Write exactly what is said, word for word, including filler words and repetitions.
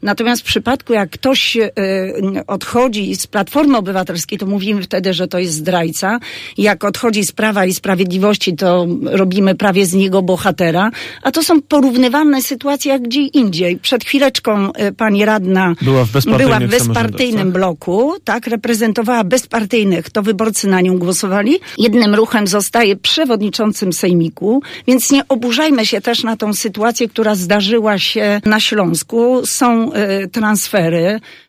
Natomiast w przypadku, jak ktoś y, odchodzi z Platformy Obywatelskiej, to mówimy wtedy, że to jest zdrajca. Jak odchodzi z Prawa i Sprawiedliwości, to robimy prawie z niego bohatera. A to są porównywalne sytuacje jak gdzie indziej. Przed chwileczką y, pani radna była w bezpartyjnym, była w bezpartyjnym bloku, tak, reprezentowała bezpartyjnych, to wyborcy na nią głosowali. Jednym ruchem zostaje przewodniczącym sejmiku, więc nie oburzajmy się też na tą sytuację, która zdarzyła się na Śląsku. Są y, transfery.